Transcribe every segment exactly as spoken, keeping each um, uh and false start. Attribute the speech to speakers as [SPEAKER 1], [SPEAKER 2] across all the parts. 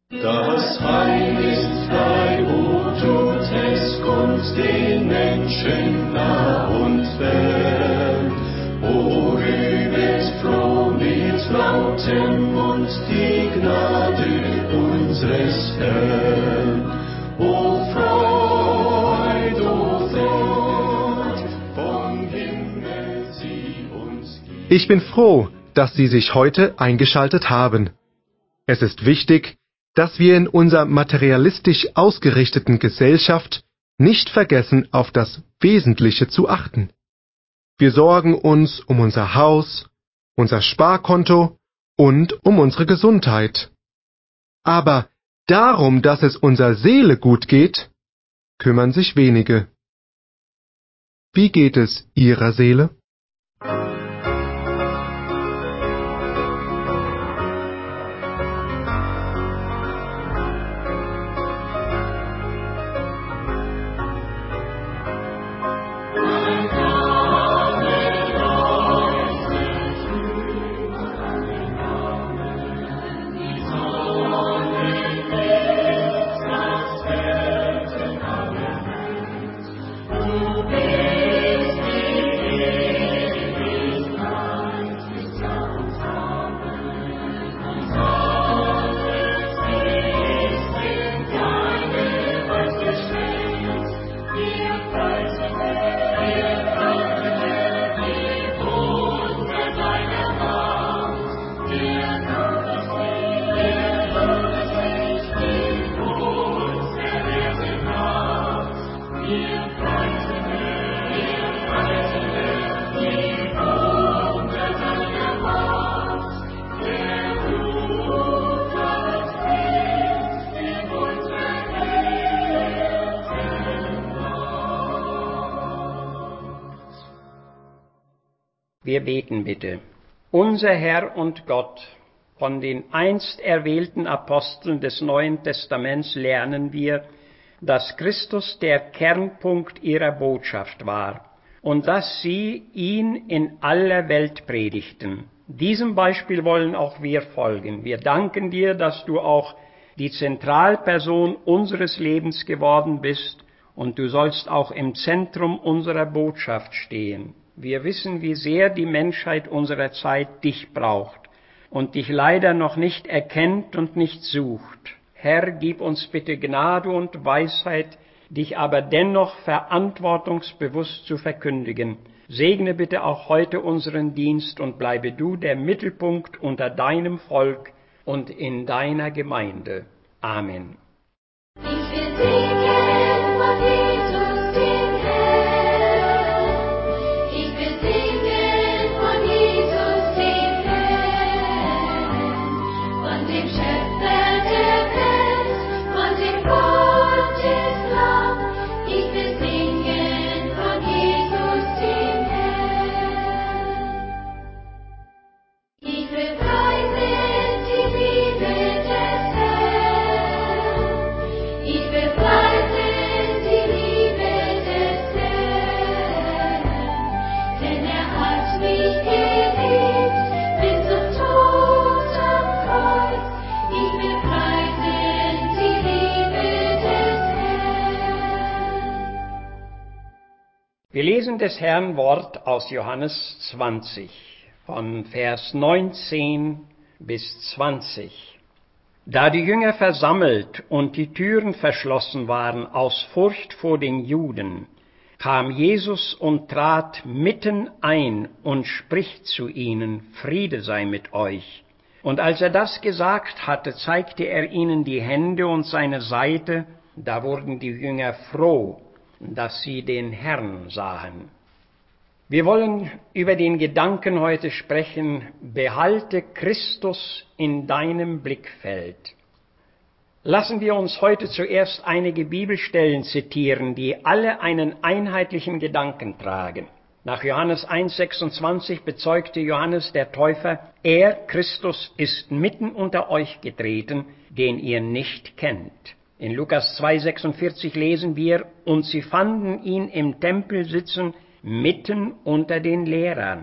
[SPEAKER 1] Das Heil ist frei, wo tut es Kunst den Menschen nah und fern. O rühmet froh mit lautem Mund die Gnade unseres Herrn. O Freud, o Freud, vom Himmel sie uns gibt.
[SPEAKER 2] Ich bin froh, dass Sie sich heute eingeschaltet haben. Es ist wichtig, dass wir in unserer materialistisch ausgerichteten Gesellschaft nicht vergessen, auf das Wesentliche zu achten. Wir sorgen uns um unser Haus, unser Sparkonto und um unsere Gesundheit. Aber darum, dass es unserer Seele gut geht, kümmern sich wenige. Wie geht es Ihrer Seele?
[SPEAKER 3] Wir beten bitte. Unser Herr und Gott, von den einst erwählten Aposteln des Neuen Testaments lernen wir, dass Christus der Kernpunkt ihrer Botschaft war und dass sie ihn in aller Welt predigten. Diesem Beispiel wollen auch wir folgen. Wir danken dir, dass du auch die Zentralperson unseres Lebens geworden bist und du sollst auch im Zentrum unserer Botschaft stehen. Wir wissen, wie sehr die Menschheit unserer Zeit dich braucht und dich leider noch nicht erkennt und nicht sucht. Herr, gib uns bitte Gnade und Weisheit, dich aber dennoch verantwortungsbewusst zu verkündigen. Segne bitte auch heute unseren Dienst und bleibe du der Mittelpunkt unter deinem Volk und in deiner Gemeinde. Amen.
[SPEAKER 4] Ich will singen von Jesus, dem Herrn. Ich will singen von Jesus, dem Herrn. Von dem Schöpfer der Welt, von dem Gotteslamm. Ich will singen von Jesus, dem Herrn. Ich will preisen die Liebe des Herrn. Ich will preisen die Liebe des Herrn, denn er hat mich geliebt bis zum Tod am Kreuz. Ich will preisen die Liebe des Herrn.
[SPEAKER 3] Wir lesen des Herrn Wort aus Johannes zwanzig, von Vers neunzehn bis zwanzig. Da die Jünger versammelt und die Türen verschlossen waren aus Furcht vor den Juden, kam Jesus und trat mitten ein und spricht zu ihnen, Friede sei mit euch. Und als er das gesagt hatte, zeigte er ihnen die Hände und seine Seite. Da wurden die Jünger froh, dass sie den Herrn sahen. Wir wollen über den Gedanken heute sprechen, behalte Christus in deinem Blickfeld. Lassen wir uns heute zuerst einige Bibelstellen zitieren, die alle einen einheitlichen Gedanken tragen. Nach Johannes eins sechsundzwanzig bezeugte Johannes der Täufer, er, Christus, ist mitten unter euch getreten, den ihr nicht kennt. In Lukas zwei sechsundvierzig lesen wir, und sie fanden ihn im Tempel sitzen, mitten unter den Lehrern.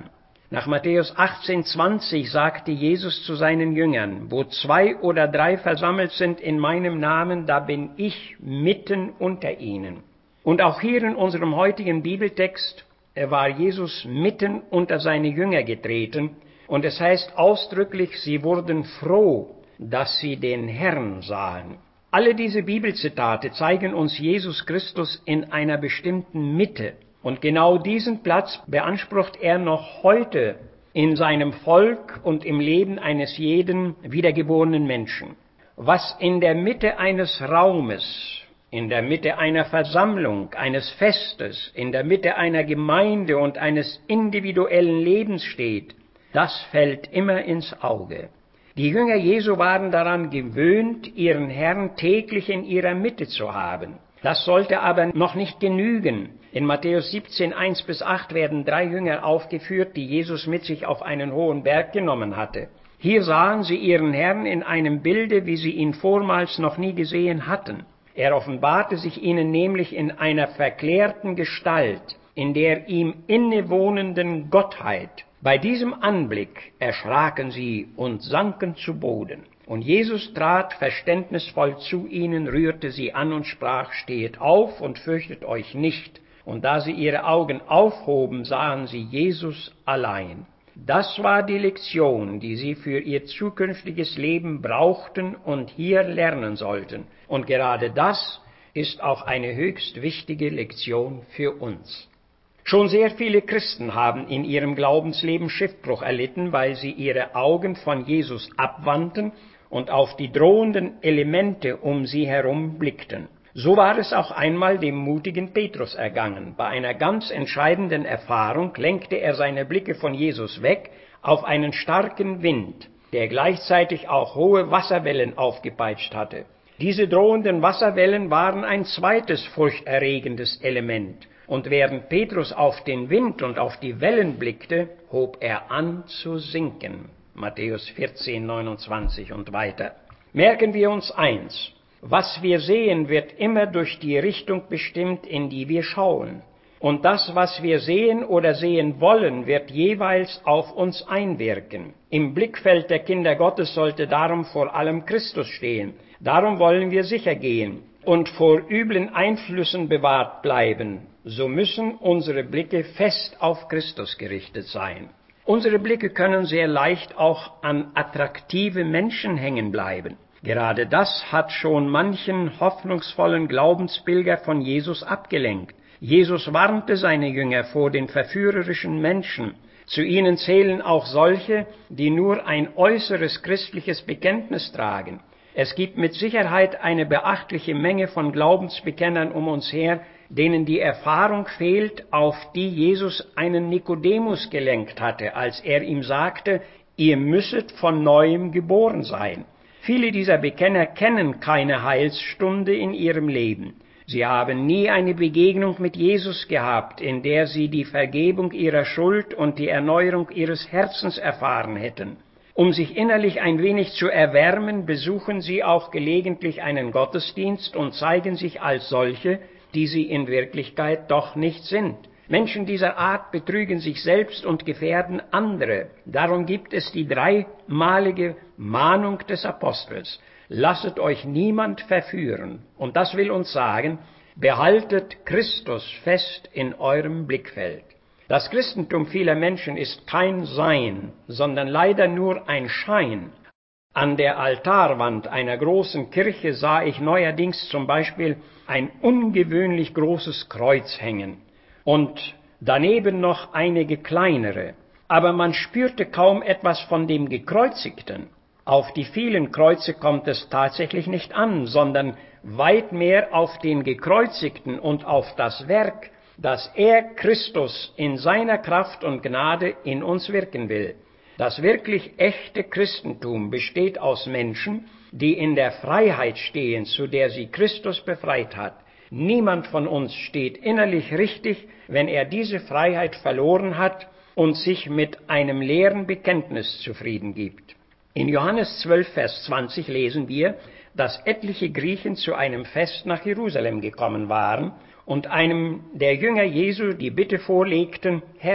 [SPEAKER 3] Nach Matthäus achtzehn zwanzig sagte Jesus zu seinen Jüngern: Wo zwei oder drei versammelt sind in meinem Namen, da bin ich mitten unter ihnen. Und auch hier in unserem heutigen Bibeltext war Jesus mitten unter seine Jünger getreten, und es heißt ausdrücklich, sie wurden froh, dass sie den Herrn sahen. Alle diese Bibelzitate zeigen uns Jesus Christus in einer bestimmten Mitte. Und genau diesen Platz beansprucht er noch heute in seinem Volk und im Leben eines jeden wiedergeborenen Menschen. Was in der Mitte eines Raumes, in der Mitte einer Versammlung, eines Festes, in der Mitte einer Gemeinde und eines individuellen Lebens steht, das fällt immer ins Auge. Die Jünger Jesu waren daran gewöhnt, ihren Herrn täglich in ihrer Mitte zu haben. Das sollte aber noch nicht genügen. In Matthäus siebzehn, eins bis acht werden drei Jünger aufgeführt, die Jesus mit sich auf einen hohen Berg genommen hatte. Hier sahen sie ihren Herrn in einem Bilde, wie sie ihn vormals noch nie gesehen hatten. Er offenbarte sich ihnen nämlich in einer verklärten Gestalt, in der ihm innewohnenden Gottheit. Bei diesem Anblick erschraken sie und sanken zu Boden. Und Jesus trat verständnisvoll zu ihnen, rührte sie an und sprach: Stehet auf und fürchtet euch nicht. Und da sie ihre Augen aufhoben, sahen sie Jesus allein. Das war die Lektion, die sie für ihr zukünftiges Leben brauchten und hier lernen sollten. Und gerade das ist auch eine höchst wichtige Lektion für uns. Schon sehr viele Christen haben in ihrem Glaubensleben Schiffbruch erlitten, weil sie ihre Augen von Jesus abwandten und auf die drohenden Elemente um sie herum blickten. So war es auch einmal dem mutigen Petrus ergangen. Bei einer ganz entscheidenden Erfahrung lenkte er seine Blicke von Jesus weg auf einen starken Wind, der gleichzeitig auch hohe Wasserwellen aufgepeitscht hatte. Diese drohenden Wasserwellen waren ein zweites furchterregendes Element. Und während Petrus auf den Wind und auf die Wellen blickte, hob er an zu sinken. Matthäus vierzehn, neunundzwanzig und weiter. Merken wir uns eins: Was wir sehen, wird immer durch die Richtung bestimmt, in die wir schauen. Und das, was wir sehen oder sehen wollen, wird jeweils auf uns einwirken. Im Blickfeld der Kinder Gottes sollte darum vor allem Christus stehen. Darum wollen wir sicher gehen und vor üblen Einflüssen bewahrt bleiben. So müssen unsere Blicke fest auf Christus gerichtet sein. Unsere Blicke können sehr leicht auch an attraktive Menschen hängen bleiben. Gerade das hat schon manchen hoffnungsvollen Glaubenspilger von Jesus abgelenkt. Jesus warnte seine Jünger vor den verführerischen Menschen. Zu ihnen zählen auch solche, die nur ein äußeres christliches Bekenntnis tragen. Es gibt mit Sicherheit eine beachtliche Menge von Glaubensbekennern um uns her, denen die Erfahrung fehlt, auf die Jesus einen Nikodemus gelenkt hatte, als er ihm sagte: Ihr müsset von Neuem geboren sein. Viele dieser Bekenner kennen keine Heilsstunde in ihrem Leben. Sie haben nie eine Begegnung mit Jesus gehabt, in der sie die Vergebung ihrer Schuld und die Erneuerung ihres Herzens erfahren hätten. Um sich innerlich ein wenig zu erwärmen, besuchen sie auch gelegentlich einen Gottesdienst und zeigen sich als solche, die sie in Wirklichkeit doch nicht sind. Menschen dieser Art betrügen sich selbst und gefährden andere. Darum gibt es die dreimalige Mahnung des Apostels: Lasset euch niemand verführen. Und das will uns sagen: Behaltet Christus fest in eurem Blickfeld. Das Christentum vieler Menschen ist kein Sein, sondern leider nur ein Schein. An der Altarwand einer großen Kirche sah ich neuerdings zum Beispiel ein ungewöhnlich großes Kreuz hängen und daneben noch einige kleinere. Aber man spürte kaum etwas von dem Gekreuzigten. Auf die vielen Kreuze kommt es tatsächlich nicht an, sondern weit mehr auf den Gekreuzigten und auf das Werk, dass er, Christus, in seiner Kraft und Gnade in uns wirken will. Das wirklich echte Christentum besteht aus Menschen, die in der Freiheit stehen, zu der sie Christus befreit hat. Niemand von uns steht innerlich richtig, wenn er diese Freiheit verloren hat und sich mit einem leeren Bekenntnis zufrieden gibt. In Johannes zwölf, Vers zwanzig lesen wir, dass etliche Griechen zu einem Fest nach Jerusalem gekommen waren und einem der Jünger Jesu die Bitte vorlegten: Herr,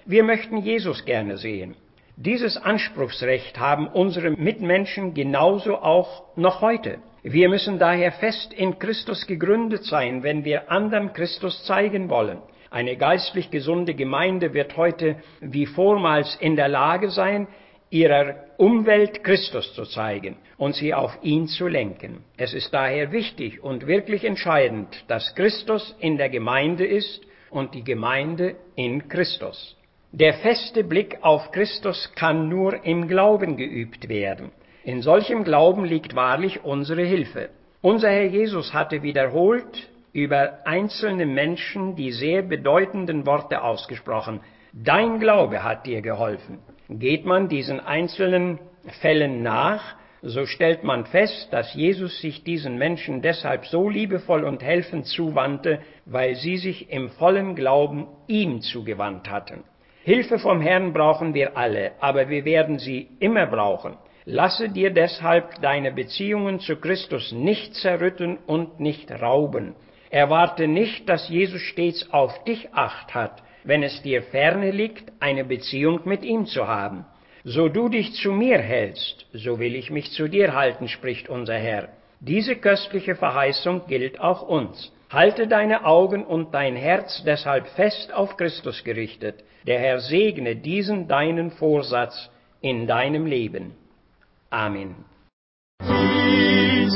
[SPEAKER 3] Wir möchten Jesus gerne sehen. Dieses Anspruchsrecht haben unsere Mitmenschen genauso auch noch heute. Wir müssen daher fest in Christus gegründet sein, wenn wir anderen Christus zeigen wollen. Eine geistlich gesunde Gemeinde wird heute wie vormals in der Lage sein, ihrer Umwelt Christus zu zeigen und sie auf ihn zu lenken. Es ist daher wichtig und wirklich entscheidend, dass Christus in der Gemeinde ist und die Gemeinde in Christus. Der feste Blick auf Christus kann nur im Glauben geübt werden. In solchem Glauben liegt wahrlich unsere Hilfe. Unser Herr Jesus hatte wiederholt über einzelne Menschen die sehr bedeutenden Worte ausgesprochen: Dein Glaube hat dir geholfen. Geht man diesen einzelnen Fällen nach, so stellt man fest, dass Jesus sich diesen Menschen deshalb so liebevoll und helfend zuwandte, weil sie sich im vollen Glauben ihm zugewandt hatten. Hilfe vom Herrn brauchen wir alle, aber wir werden sie immer brauchen. Lasse dir deshalb deine Beziehungen zu Christus nicht zerrütten und nicht rauben. Erwarte nicht, dass Jesus stets auf dich Acht hat, wenn es dir ferne liegt, eine Beziehung mit ihm zu haben. So du dich zu mir hältst, so will ich mich zu dir halten, spricht unser Herr. Diese köstliche Verheißung gilt auch uns. Halte deine Augen und dein Herz deshalb fest auf Christus gerichtet. Der Herr segne diesen deinen Vorsatz in deinem Leben. Amen.
[SPEAKER 1] Jesus,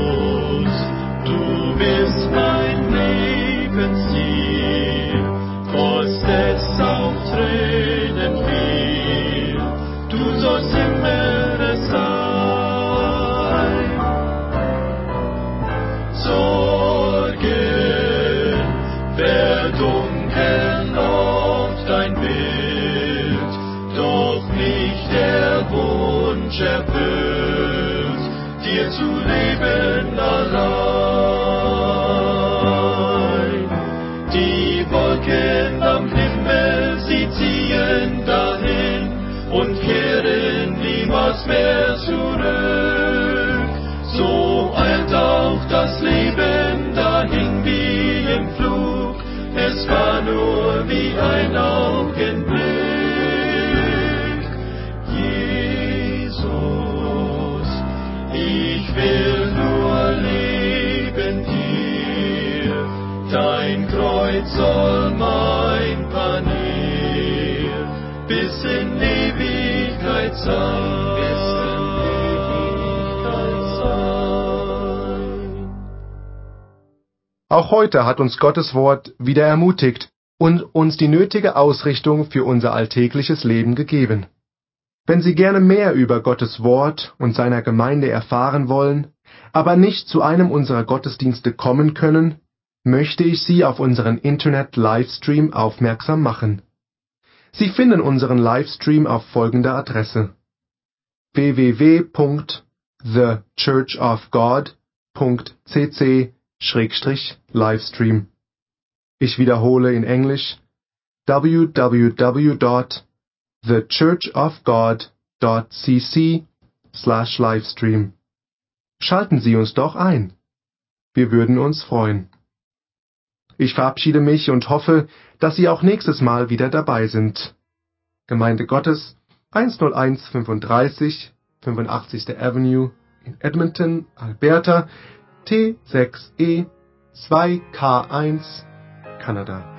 [SPEAKER 1] du bist mein Lebensziel, trotz des auch Tränen viel, du sollst immer es sein. Sorgen verdunkeln oft dein Bild, doch nicht der Wunsch erfüllt, dir zu leben allein. Die Wolken am Himmel, sie ziehen dahin und kehren niemals mehr zurück. So eilt auch das Leben dahin wie im Flug, es war nur wie ein Augenblick. Ich will nur leben hier, dein Kreuz soll mein Panier bis in Ewigkeit sein, bis in Ewigkeit sein.
[SPEAKER 2] Auch heute hat uns Gottes Wort wieder ermutigt und uns die nötige Ausrichtung für unser alltägliches Leben gegeben. Wenn Sie gerne mehr über Gottes Wort und seiner Gemeinde erfahren wollen, aber nicht zu einem unserer Gottesdienste kommen können, möchte ich Sie auf unseren Internet-Livestream aufmerksam machen. Sie finden unseren Livestream auf folgender Adresse: w w w punkt the church of god punkt c c slash livestream. Ich wiederhole in Englisch: w w w punkt the church of god punkt c c slash livestream. Schalten Sie uns doch ein. Wir würden uns freuen. Ich verabschiede mich und hoffe, dass Sie auch nächstes Mal wieder dabei sind. Gemeinde Gottes, hunderteins fünfunddreißig fünfundachtzigste Avenue in Edmonton, Alberta, T sechs E zwei K eins, Kanada.